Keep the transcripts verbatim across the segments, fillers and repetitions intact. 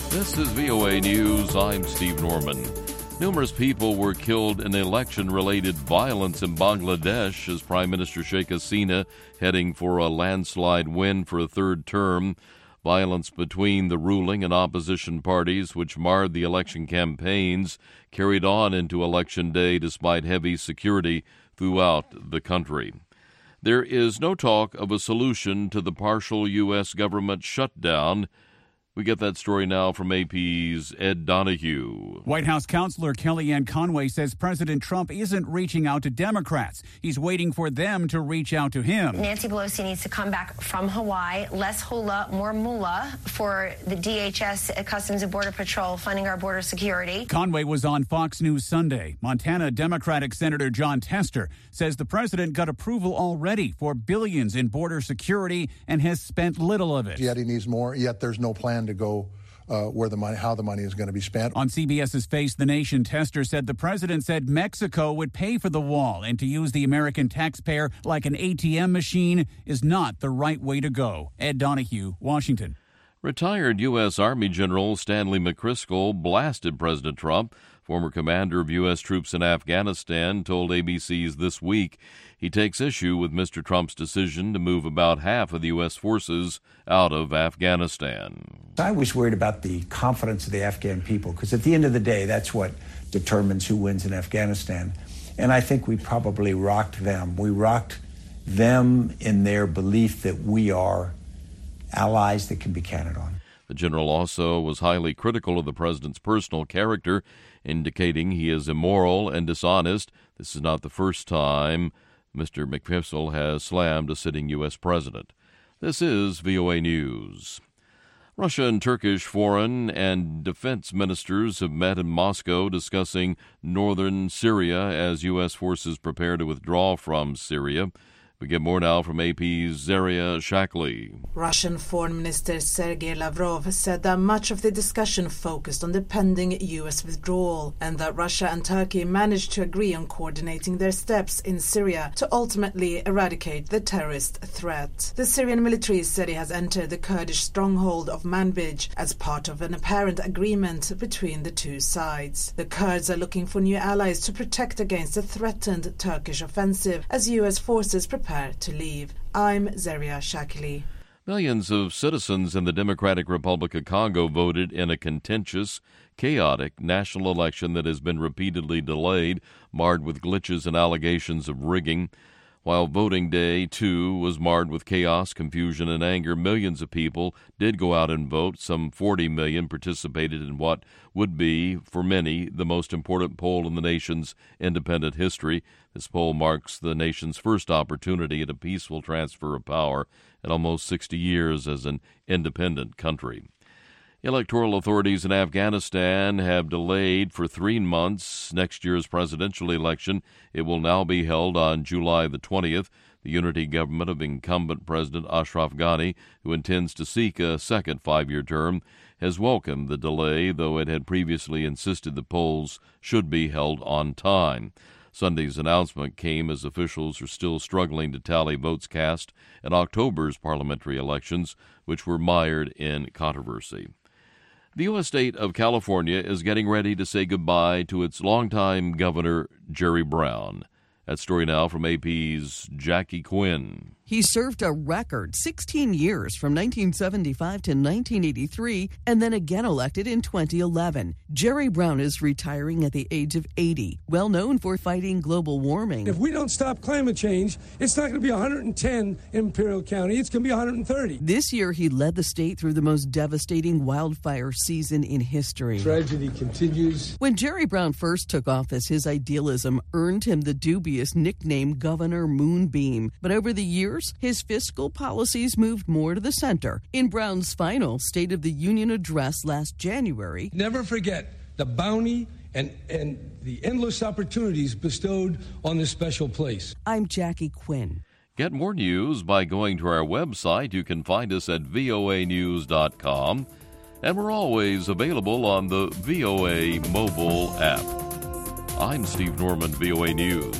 This is V O A News. I'm Steve Norman. Numerous people were killed in election-related violence in Bangladesh as Prime Minister Sheikh Hasina heading for a landslide win for a third term. Violence between the ruling and opposition parties, which marred the election campaigns, carried on into Election Day despite heavy security throughout the country. There is no talk of a solution to the partial U S government shutdown. We get that story now from A P's Ed Donahue. White House counselor Kellyanne Conway says President Trump isn't reaching out to Democrats. He's waiting for them to reach out to him. Nancy Pelosi needs to come back from Hawaii. Less hula, more moolah for the D H S, Customs and Border Patrol, funding our border security. Conway was on Fox News Sunday. Montana Democratic Senator John Tester says the president got approval already for billions in border security and has spent little of it. Yet he needs more, yet there's no plan to go uh, where the money, how the money is going to be spent. On CBS's Face the Nation, Tester said the president said Mexico would pay for the wall, and to use the American taxpayer like an A T M machine is not the right way to go. Ed Donahue, Washington. Retired U S. Army General Stanley McChrystal blasted President Trump. Former commander of U S troops in Afghanistan told A B C's This Week he takes issue with Mister Trump's decision to move about half of the U S forces out of Afghanistan. I was worried about the confidence of the Afghan people, because at the end of the day, that's what determines who wins in Afghanistan. And I think we probably rocked them. We rocked them in their belief that we are allies that can be counted on. The general also was highly critical of the president's personal character, indicating he is immoral and dishonest. This is not the first time Mister McChrystal has slammed a sitting U S president. This is V O A News. Russia and Turkish foreign and defense ministers have met in Moscow discussing northern Syria as U S forces prepare to withdraw from Syria. We get more now from A P's Zaria Shackley. Russian Foreign Minister Sergei Lavrov said that much of the discussion focused on the pending U S withdrawal and that Russia and Turkey managed to agree on coordinating their steps in Syria to ultimately eradicate the terrorist threat. The Syrian military said it has entered the Kurdish stronghold of Manbij as part of an apparent agreement between the two sides. The Kurds are looking for new allies to protect against a threatened Turkish offensive as U S forces prepare to leave. I'm Zaria Shakili. Millions of citizens in the Democratic Republic of Congo voted in a contentious, chaotic national election that has been repeatedly delayed, marred with glitches and allegations of rigging. While voting day two was marred with chaos, confusion, and anger, millions of people did go out and vote. Some forty million participated in what would be, for many, the most important poll in the nation's independent history. This poll marks the nation's first opportunity at a peaceful transfer of power in almost sixty years as an independent country. Electoral authorities in Afghanistan have delayed for three months next year's presidential election. It will now be held on July the twentieth. The unity government of incumbent President Ashraf Ghani, who intends to seek a second five-year term, has welcomed the delay, though it had previously insisted the polls should be held on time. Sunday's announcement came as officials are still struggling to tally votes cast in October's parliamentary elections, which were mired in controversy. The U S state of California is getting ready to say goodbye to its longtime governor, Jerry Brown. That story now from A P's Jackie Quinn. He served a record sixteen years from nineteen seventy-five to nineteen eighty-three and then again elected in twenty eleven. Jerry Brown is retiring at the age of eighty, well known for fighting global warming. If we don't stop climate change, it's not going to be one hundred ten in Imperial County. It's going to be one hundred thirty. This year, he led the state through the most devastating wildfire season in history. Tragedy continues. When Jerry Brown first took office, his idealism earned him the dubious nickname Governor Moonbeam. But over the years, his fiscal policies moved more to the center. In Brown's final State of the Union address last January, never forget the bounty and, and the endless opportunities bestowed on this special place. I'm Jackie Quinn. Get more news by going to our website. You can find us at V O A news dot com. And we're always available on the V O A mobile app. I'm Steve Norman, V O A News.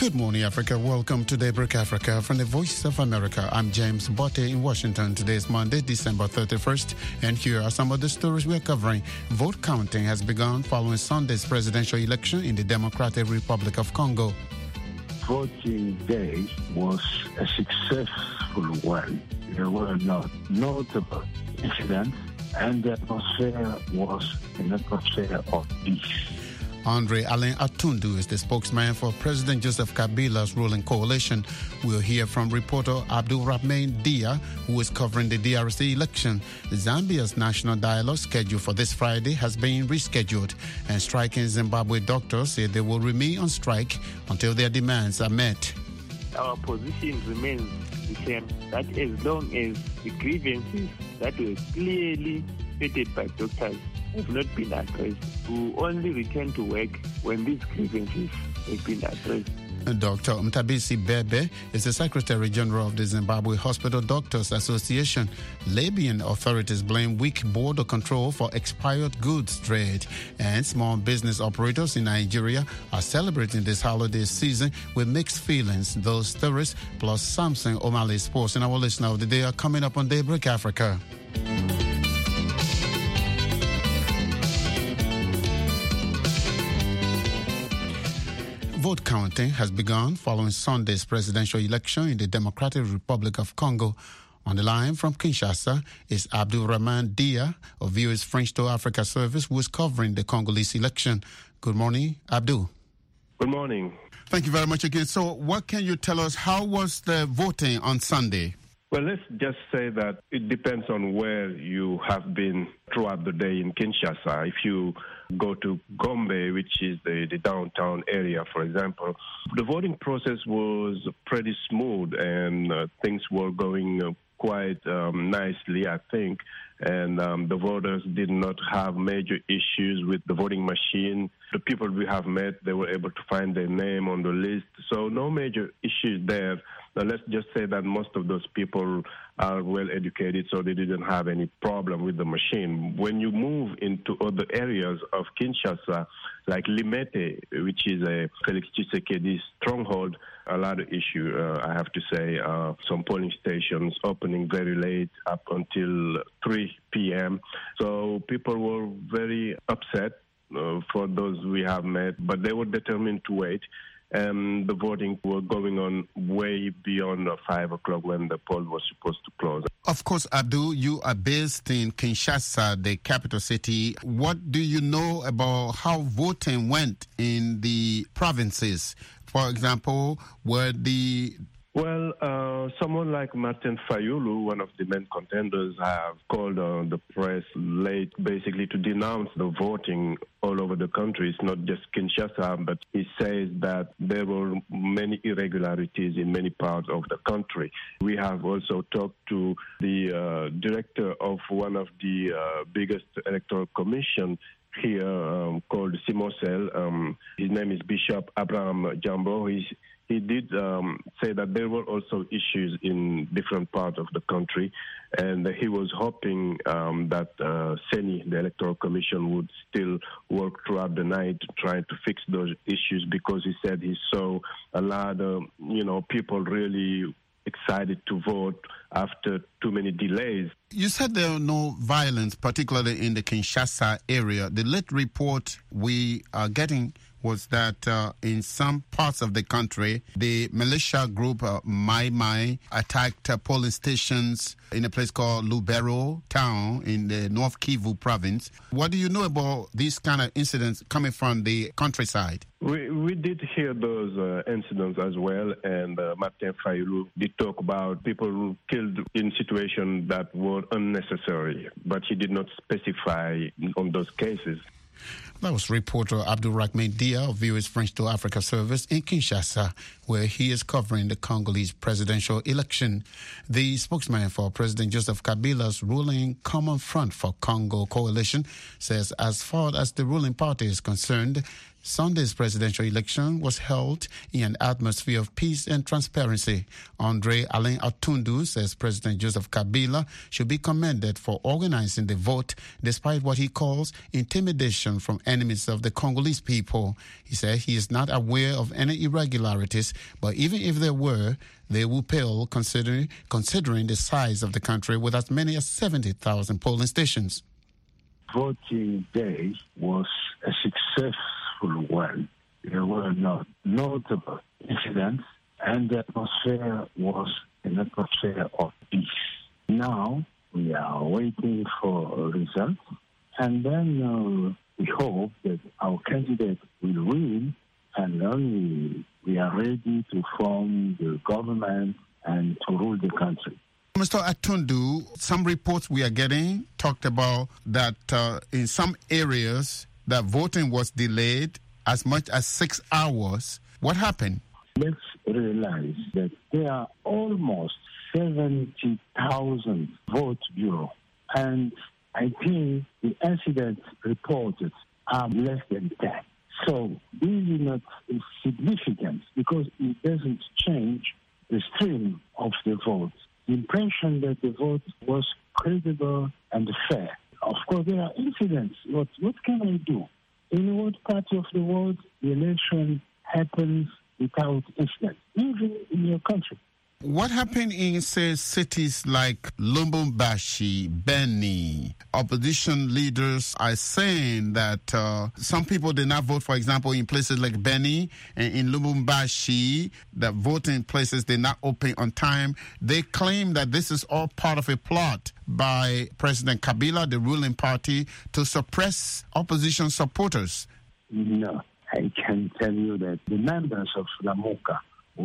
Good morning, Africa. Welcome to Daybreak Africa from the Voice of America. I'm James Botte in Washington. Today is Monday, December thirty-first, and here are some of the stories we're covering. Vote counting has begun following Sunday's presidential election in the Democratic Republic of Congo. Voting day was a successful one. There were no notable incidents, and the atmosphere was an atmosphere of peace. Andre Alain Atundu is the spokesman for President Joseph Kabila's ruling coalition. We'll hear from reporter Abdulrahman Dia, who is covering the D R C election. Zambia's national dialogue scheduled for this Friday has been rescheduled, and striking Zimbabwe doctors say they will remain on strike until their demands are met. Our position remains the same, that as long as the grievances that were clearly stated by doctors have not been addressed, we will only return to work when these grievances have been addressed. Doctor Mtabisi Bebe is the Secretary General of the Zimbabwe Hospital Doctors Association. Libyan authorities blame weak border control for expired goods trade, and small business operators in Nigeria are celebrating this holiday season with mixed feelings. Those stories plus Samson O'Malley Sports and our listener of the day are coming up on Daybreak Africa. Vote counting has begun following Sunday's presidential election in the Democratic Republic of Congo. On the line from Kinshasa is Abdulrahman Dia of V O A's French to Africa service, who is covering the Congolese election. Good morning, Abdul. Good morning. Thank you very much again. So what can you tell us? How was the voting on Sunday? Well, let's just say that it depends on where you have been throughout the day in Kinshasa. If you go to Gombe, which is the, the downtown area, for example, the voting process was pretty smooth and uh, things were going uh, quite um, nicely, I think. And um, the voters did not have major issues with the voting machine. The people we have met, they were able to find their name on the list. So no major issues there. Now, let's just say that most of those people are well educated, so they didn't have any problem with the machine. When you move into other areas of Kinshasa, like Limete, which is a Felix Tshisekedi stronghold, a lot of issue, uh, I have to say. Uh, some polling stations opening very late, up until three p.m. So people were very upset uh, for those we have met, but they were determined to wait. And the voting was going on way beyond five o'clock when the poll was supposed to close. Of course, Abdul, you are based in Kinshasa, the capital city. What do you know about how voting went in the provinces? For example, were the... Well, uh, someone like Martin Fayulu, one of the main contenders, have called on uh, the press late basically to denounce the voting all over the country. It's not just Kinshasa, but he says that there were many irregularities in many parts of the country. We have also talked to the uh, director of one of the uh, biggest electoral commission here um, called Simosel. Um, his name is Bishop Abraham Jambo. He's He did um, say that there were also issues in different parts of the country, and he was hoping um, that uh, Seni, the Electoral Commission, would still work throughout the night trying to fix those issues, because he said he saw a lot of, you know, people really excited to vote after too many delays. You said there were no violence, particularly in the Kinshasa area. The late report we are getting was that uh, in some parts of the country, the militia group uh, Mai Mai attacked uh, polling stations in a place called Lubero town in the North Kivu province. What do you know about these kind of incidents coming from the countryside? We we did hear those uh, incidents as well, and uh, Martin Fayulu did talk about people killed in situations that were unnecessary, but he did not specify on those cases. That was reporter Abdulrahman Dia of V O A's French to Africa service in Kinshasa, where he is covering the Congolese presidential election. The spokesman for President Joseph Kabila's ruling Common Front for Congo coalition says as far as the ruling party is concerned, Sunday's presidential election was held in an atmosphere of peace and transparency. Andre Alain Atundu says President Joseph Kabila should be commended for organizing the vote despite what he calls intimidation from enemies of the Congolese people. He said he is not aware of any irregularities But even if there were, they will pale considering, considering the size of the country with as many as seventy thousand polling stations. Voting day was a successful one. There were not notable incidents, and the atmosphere was an atmosphere of peace. Now we are waiting for results, and then uh, we hope that our candidate will win, and then we, we are ready to form the government and to rule the country. Mister Atundu, some reports we are getting talked about that uh, in some areas that voting was delayed as much as six hours. What happened? Let's realize that there are almost seventy thousand vote bureaus, and I think the incidents reported are less than ten. So this is not significant because it doesn't change the stream of the vote. The impression that the vote was credible and fair. Of course, there are incidents. What, what can I do? In what part of the world the election happens without incident, even in your country? What happened in, say, cities like Lubumbashi, Beni? Opposition leaders are saying that uh, some people did not vote, for example, in places like Beni and in Lubumbashi, that voting places did not open on time. They claim that this is all part of a plot by President Kabila, the ruling party, to suppress opposition supporters. No, I can tell you that the members of Lamuka,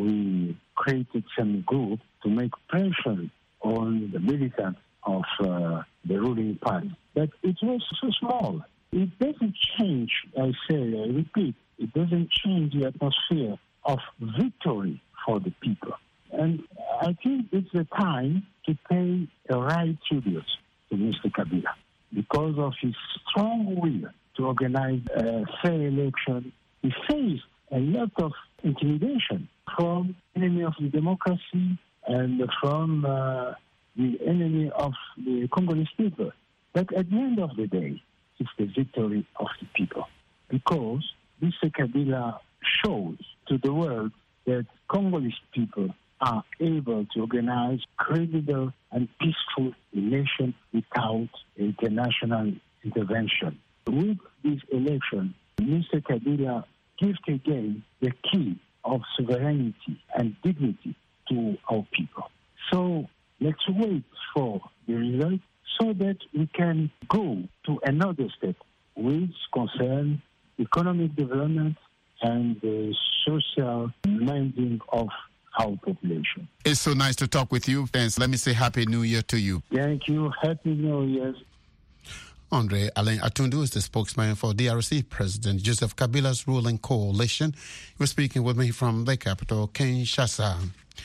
we created some group to make pressure on the militants of uh, the ruling party. But it was so small. It doesn't change, I say, I repeat, it doesn't change the atmosphere of victory for the people. And I think it's the time to pay a right tribute to Mister Kabila because of his strong will to organize a fair election. He faced a lot of intimidation from enemy of the democracy and from uh, the enemy of the Congolese people. But at the end of the day, it's the victory of the people because Mister Kabila shows to the world that Congolese people are able to organize credible and peaceful election without international intervention. With this election, Mister Kabila gives again the key of sovereignty and dignity to our people. So let's wait for the result so that we can go to another step which concerns economic development and the social mending of our population. It's so nice to talk with you. Thanks. Let me say Happy New Year to you. Thank you. Happy New Year. Andre Alain Atundu is the spokesman for D R C President Joseph Kabila's ruling coalition. He was speaking with me from the capital, Kinshasa.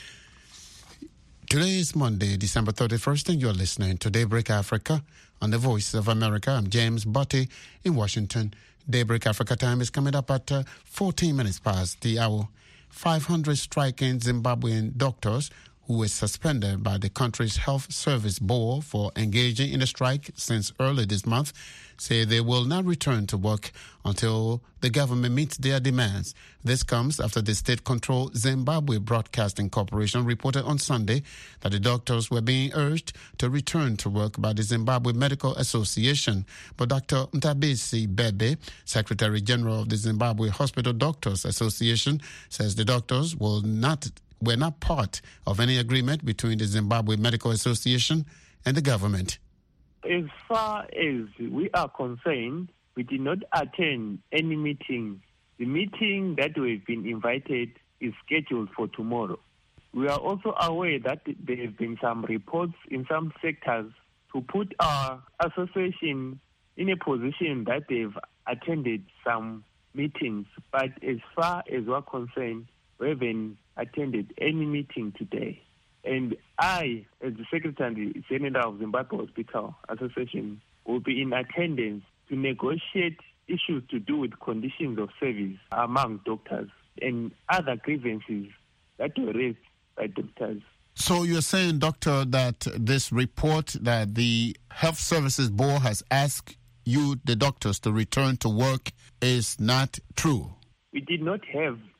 Today is Monday, December thirty-first, and you're listening to Daybreak Africa on the Voice of America. I'm James Botti in Washington. Daybreak Africa time is coming up at uh, fourteen minutes past the hour. five hundred striking Zimbabwean doctors who were suspended by the country's health service board for engaging in a strike since early this month, say they will not return to work until the government meets their demands. This comes after the state-controlled Zimbabwe Broadcasting Corporation reported on Sunday that the doctors were being urged to return to work by the Zimbabwe Medical Association. But Doctor Ntabisi Bebe, Secretary General of the Zimbabwe Hospital Doctors Association, says the doctors will not were not part of any agreement between the Zimbabwe Medical Association and the government. As far as we are concerned, we did not attend any meeting. The meeting that we've been invited is scheduled for tomorrow. We are also aware that there have been some reports in some sectors to put our association in a position that they've attended some meetings. But as far as we're concerned, we haven't attended any meeting today. And I, as the Secretary General of Zimbabwe Hospital Association, will be in attendance to negotiate issues to do with conditions of service among doctors and other grievances that were raised by doctors. So you're saying, Doctor, that this report that the Health Services Board has asked you, the doctors, to return to work is not true? We did not have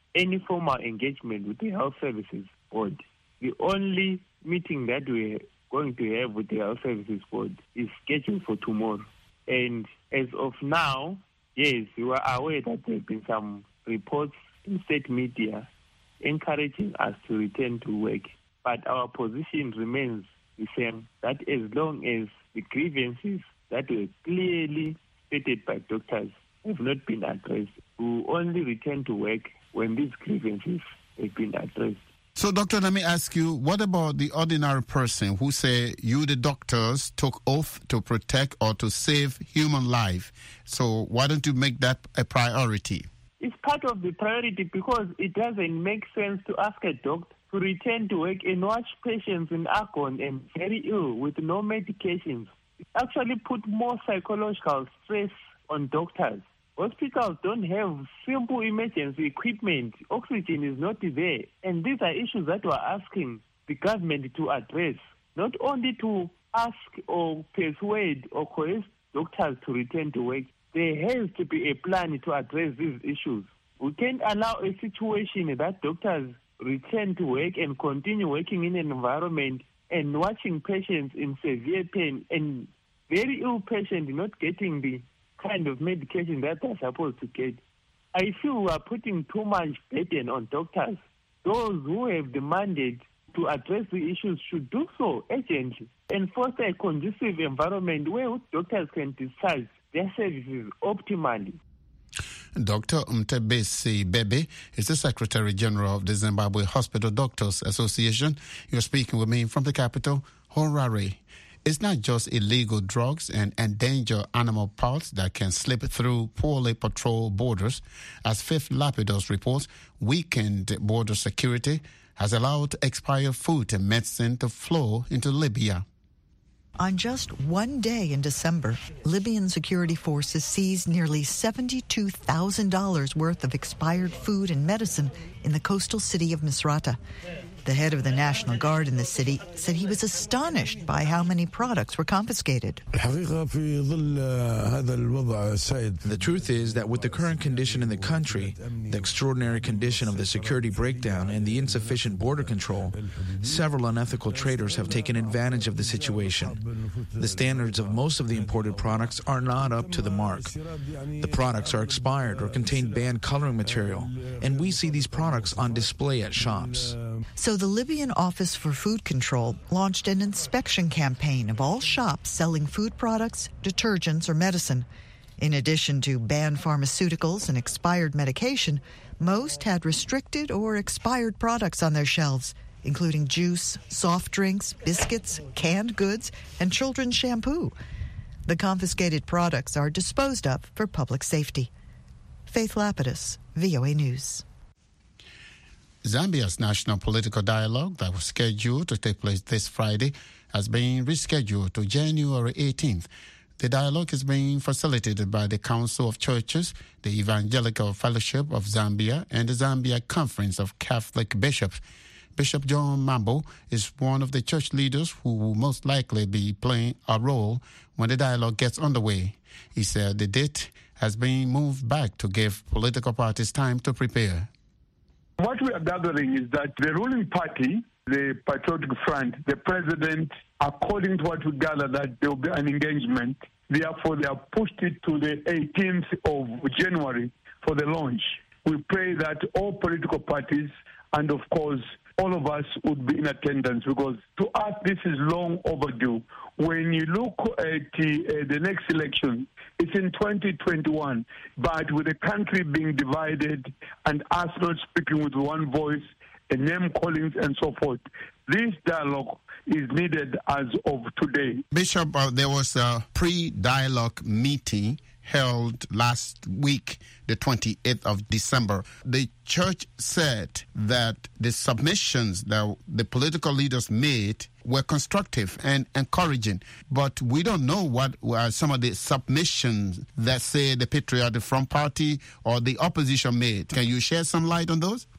any formal engagement with the Health Services Board. The only meeting that we're going to have with the Health Services Board is scheduled for tomorrow. And as of now, yes, we are aware that there have been some reports in state media encouraging us to return to work. But our position remains the same, that as long as the grievances that were clearly stated by doctors have not been addressed, we will only return to work when these grievances have been addressed. So, Doctor, let me ask you, what about the ordinary person who say you, the doctors, took oath to protect or to save human life? So why don't you make that a priority? It's part of the priority because it doesn't make sense to ask a doctor to return to work and watch patients in agony and very ill with no medications. It actually put more psychological stress on doctors. Hospitals don't have simple emergency equipment. Oxygen is not there. And these are issues that we're asking the government to address, not only to ask or persuade or coerce doctors to return to work. There has to be a plan to address these issues. We can't allow a situation that doctors return to work and continue working in an environment and watching patients in severe pain and very ill patients not getting the kind of medication that they're supposed to get. I feel we are putting too much burden on doctors. Those who have the mandate to address the issues should do so urgently and foster a conducive environment where doctors can discharge their services optimally. Doctor Mtebesi Bebe is the Secretary General of the Zimbabwe Hospital Doctors Association. You're speaking with me from the capital, Harare. It's not just illegal drugs and endangered animal parts that can slip through poorly patrolled borders. As Fifth Lapidus reports, weakened border security has allowed expired food and medicine to flow into Libya. On just one day in December, Libyan security forces seized nearly seventy-two thousand dollars worth of expired food and medicine in the coastal city of Misrata. The head of the National Guard in the city said he was astonished by how many products were confiscated. The truth is that with the current condition in the country, the extraordinary condition of the security breakdown and the insufficient border control, several unethical traders have taken advantage of the situation. The standards of most of the imported products are not up to the mark. The products are expired or contain banned coloring material, and we see these products on display at shops. So the Libyan Office for Food Control launched an inspection campaign of all shops selling food products, detergents, or medicine. In addition to banned pharmaceuticals and expired medication, most had restricted or expired products on their shelves, including juice, soft drinks, biscuits, canned goods, and children's shampoo. The confiscated products are disposed of for public safety. Faith Lapidus, V O A News. Zambia's national political dialogue that was scheduled to take place this Friday has been rescheduled to January eighteenth. The dialogue is being facilitated by the Council of Churches, the Evangelical Fellowship of Zambia, and the Zambia Conference of Catholic Bishops. Bishop John Mambo is one of the church leaders who will most likely be playing a role when the dialogue gets underway. He said the date has been moved back to give political parties time to prepare. What we are gathering is that the ruling party, the Patriotic Front, the president, according to what we gather, that there will be an engagement. Therefore, they have pushed it to the eighteenth of January for the launch. We pray that all political parties and, of course, all of us would be in attendance because to us this is long overdue. When you look at the, uh, the next election, it's in twenty twenty-one, but with the country being divided and us not speaking with one voice, and name callings and so forth, this dialogue is needed as of today. Bishop, uh, there was a pre-dialogue meeting held last week, the twenty-eighth of December. The church said that the submissions that the political leaders made were constructive and encouraging, but we don't know what were some of the submissions that, say, the Patriotic Front Party or the opposition made. Can you share some light on those?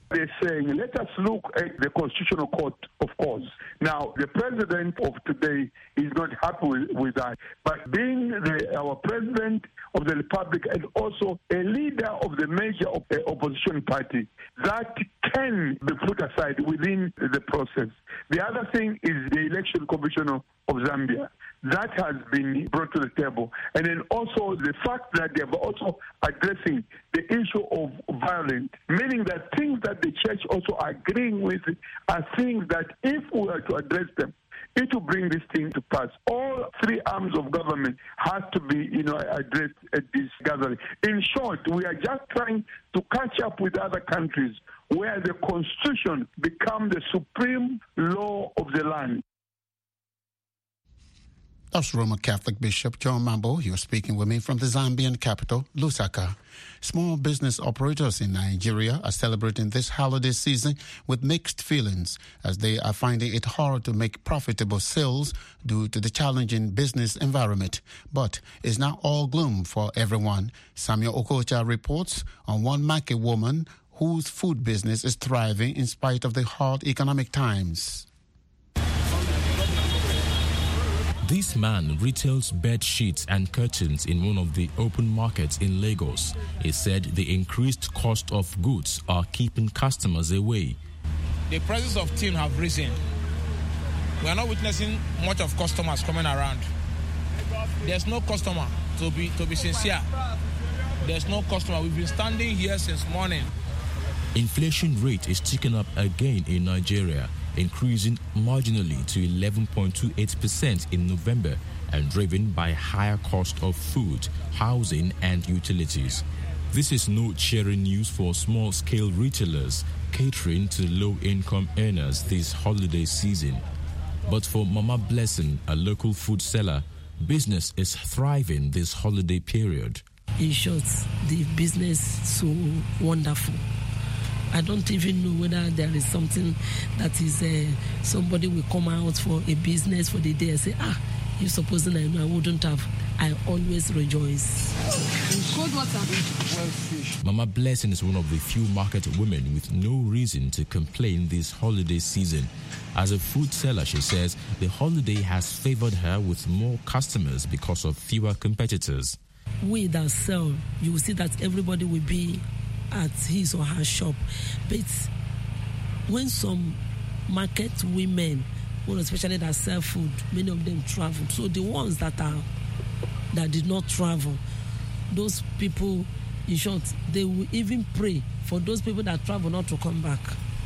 They're saying, let us look at the Constitutional Court, of course. Now, the president of today is not happy with, with that. But being the, our president of the Republic and also a leader of the major op- opposition party, that can be put aside within the process. The other thing is the Election Commission of Zambia. That has been brought to the table. And then also the fact that they are also addressing the issue of violence, meaning that things that the church also agreeing with are things that if we are to address them, it will bring this thing to pass. All three arms of government has to be, you know, addressed at this gathering. In short, we are just trying to catch up with other countries where the constitution becomes the supreme law of the land. That's Roman Catholic Bishop John Mambo. He was speaking with me from the Zambian capital, Lusaka. Small business operators in Nigeria are celebrating this holiday season with mixed feelings as they are finding it hard to make profitable sales due to the challenging business environment. But it's not all gloom for everyone. Samuel Okocha reports on one market woman whose food business is thriving in spite of the hard economic times. This man retails bed sheets and curtains in one of the open markets in Lagos. He said the increased cost of goods are keeping customers away. The prices of tin have risen. We are not witnessing much of customers coming around. There's no customer, to be to be sincere. There's no customer. We've been standing here since morning. Inflation rate is ticking up again in Nigeria, increasing marginally to eleven point two eight percent in November and driven by higher cost of food, housing and utilities. This is no cheering news for small-scale retailers catering to low-income earners this holiday season. But for Mama Blessing, a local food seller, business is thriving this holiday period. In short, the business so wonderful. I don't even know whether there is something that is uh, somebody will come out for a business for the day and say, ah, you supposing I know I wouldn't have. I always rejoice. Cold water. Mama Blessing is one of the few market women with no reason to complain this holiday season. As a food seller, she says the holiday has favored her with more customers because of fewer competitors. We that sell, you will see that everybody will be at his or her shop. But when some market women, well, especially that sell food, many of them travel. So the ones that are that did not travel, those people, in short, they will even pray for those people that travel not to come back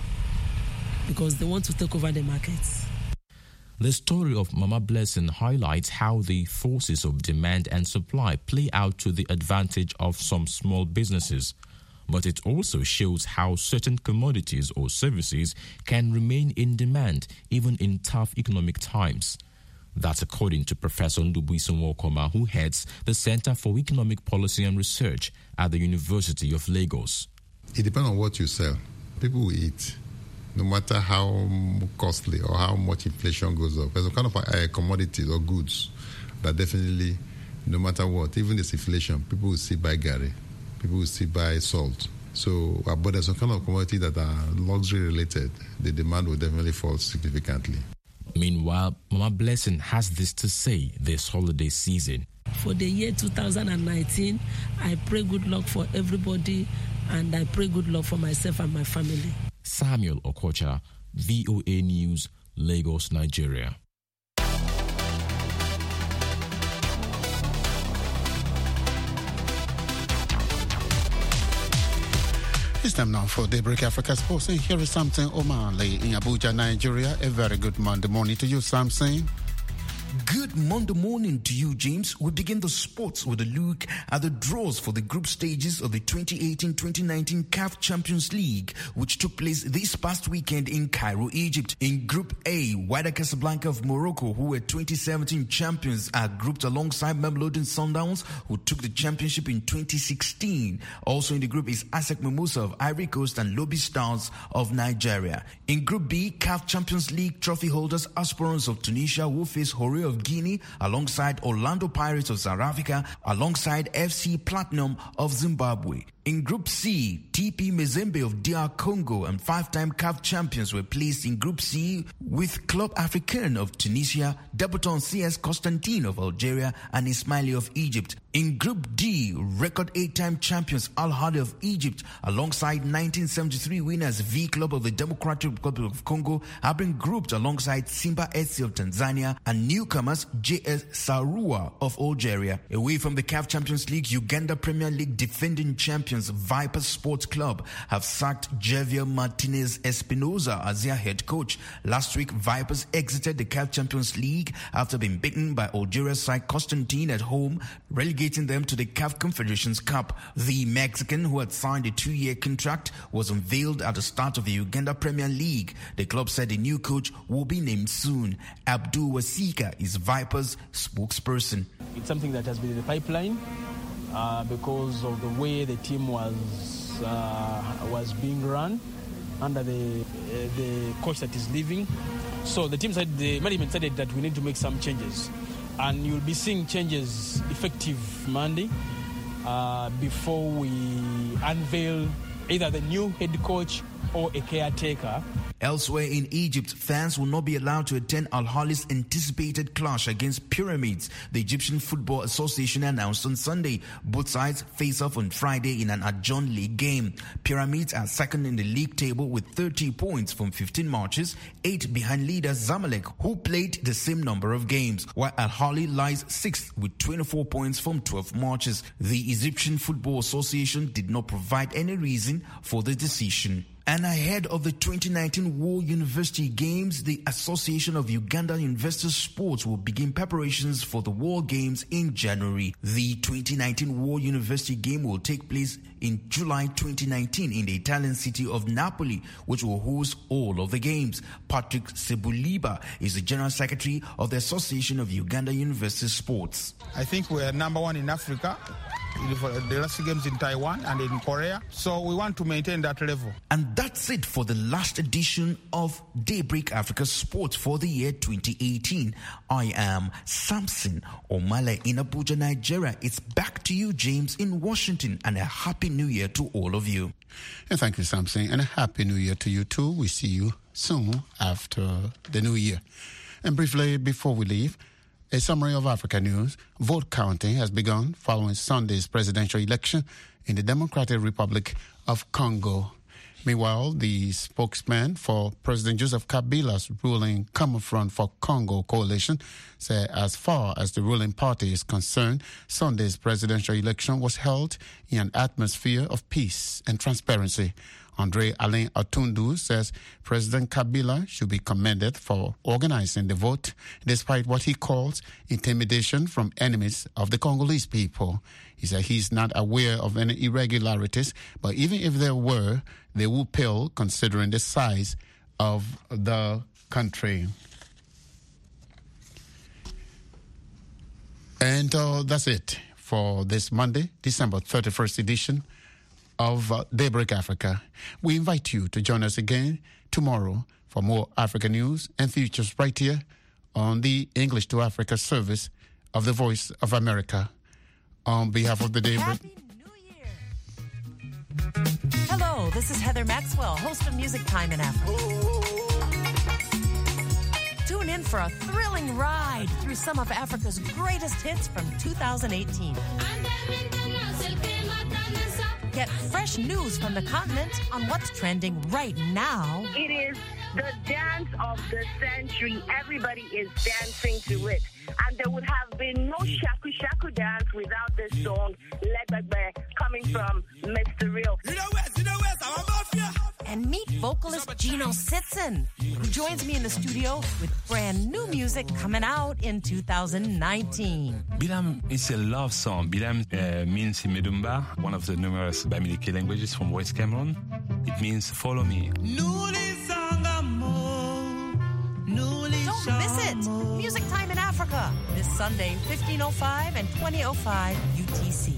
because they want to take over the markets. The story of Mama Blessing highlights how the forces of demand and supply play out to the advantage of some small businesses. But it also shows how certain commodities or services can remain in demand even in tough economic times. That's according to Professor Ndubuisi Nwokoma, who heads the Center for Economic Policy and Research at the University of Lagos. It depends on what you sell. People will eat, no matter how costly or how much inflation goes up. There's a kind of uh, commodities or goods that definitely, no matter what, even this inflation, people will still buy garri. People will still buy salt. So, uh, but there's some kind of commodity that are luxury related. The demand will definitely fall significantly. Meanwhile, Mama Blessing has this to say this holiday season. For the year two thousand nineteen, I pray good luck for everybody and I pray good luck for myself and my family. Samuel Okocha, V O A News, Lagos, Nigeria. It's time now for Daybreak Africa Sports, and here is Samson Omale in Abuja, Nigeria. A very good Monday morning to you, Samson. Good Monday morning to you, James. We begin the sports with a look at the draws for the group stages of the twenty eighteen twenty nineteen C A F Champions League, which took place this past weekend in Cairo, Egypt. In Group A, Wydad Casablanca of Morocco, who were twenty seventeen champions, are grouped alongside Mamelodi Sundowns, who took the championship in twenty sixteen. Also in the group is ASEC Mimosa of Ivory Coast and Lobby Stars of Nigeria. In Group B, C A F Champions League trophy holders Aspirants of Tunisia will face Horé of Guinea, alongside Orlando Pirates of South Africa, alongside F C Platinum of Zimbabwe. In Group C, T P Mazembe of D R Congo and five-time C A F champions were placed in Group C with Club Africain of Tunisia, Debutant C S Constantine of Algeria and Ismaili of Egypt. In Group D, record eight-time champions Al Ahly of Egypt alongside nineteen seventy-three winners V Club of the Democratic Republic of Congo have been grouped alongside Simba S C of Tanzania and newcomers J S Sarua of Algeria. Away from the C A F Champions League, Uganda Premier League defending champions Vipers Sports Club have sacked Javier Martinez Espinoza as their head coach. Last week, Vipers exited the C A F Champions League after being beaten by Algeria's side Constantine at home, relegating them to the C A F Confederations Cup. The Mexican, who had signed a two-year contract, was unveiled at the start of the Uganda Premier League. The club said a new coach will be named soon. Abdul Wasika is Vipers' spokesperson. It's something that has been in the pipeline. Uh, because of the way the team was uh, was being run under the uh, the coach that is leaving. So the team said, the management decided that we need to make some changes, and you'll be seeing changes effective Monday uh, before we unveil either the new head coach or a caretaker. Elsewhere in Egypt, fans will not be allowed to attend Al Ahly's anticipated clash against Pyramids, the Egyptian Football Association announced on Sunday. Both sides face off on Friday in an adjourned league game. Pyramids are second in the league table with thirty points from fifteen matches, eight behind leaders Zamalek, who played the same number of games, while Al Ahly lies sixth with twenty-four points from twelve matches. The Egyptian Football Association did not provide any reason for the decision. And ahead of the twenty nineteen World University Games, the Association of Uganda University Sports will begin preparations for the World Games in January. The twenty nineteen World University Game will take place in July twenty nineteen in the Italian city of Napoli, which will host all of the games. Patrick Sebuliba is the General Secretary of the Association of Uganda University Sports. I think we're number one in Africa. The last games in Taiwan and in Korea. So we want to maintain that level. And that's it for the last edition of Daybreak Africa Sports for the year twenty eighteen. I am Samson Omale in Abuja, Nigeria. It's back to you, James, in Washington, and a happy new year to all of you. And thank you, Samson, and a happy new year to you too. We see you soon after the new year. And briefly, before we leave, a summary of Africa news. Vote counting has begun following Sunday's presidential election in the Democratic Republic of Congo. Meanwhile, the spokesman for President Joseph Kabila's ruling Common Front for Congo coalition said as far as the ruling party is concerned, Sunday's presidential election was held in an atmosphere of peace and transparency. Andre Alain Atundu says President Kabila should be commended for organizing the vote despite what he calls intimidation from enemies of the Congolese people. He said he's not aware of any irregularities, but even if there were, they would pale considering the size of the country. And uh, that's it for this Monday, December thirty-first edition of uh, Daybreak Africa. We invite you to join us again tomorrow for more Africa news and features right here on the English to Africa service of the Voice of America. On behalf of the Daybreak... Happy New Year! Hello, this is Heather Maxwell, host of Music Time in Africa. Tune in for a thrilling ride through some of Africa's greatest hits from two thousand eighteen. Get fresh news from the continent on what's trending right now. It is the dance of the century. Everybody is dancing to it. And there would have been no Shaku Shaku dance without this song, Lebebe, coming from Mister Real. And meet vocalist Gino Sitson, who joins me in the studio with brand new music coming out in two thousand nineteen. Bilam is a love song. Bilam uh, means in Medumba, one of the numerous Bamileke languages from West Cameroon. It means follow me. Don't miss it. Music Time in Africa, this Sunday, fifteen oh five and twenty oh five U T C.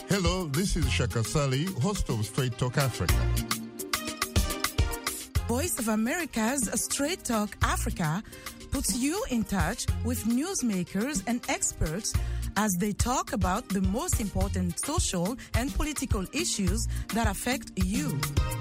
Hello, this is Shaka Sali, host of Straight Talk Africa. Voice of America's Straight Talk Africa puts you in touch with newsmakers and experts as they talk about the most important social and political issues that affect you.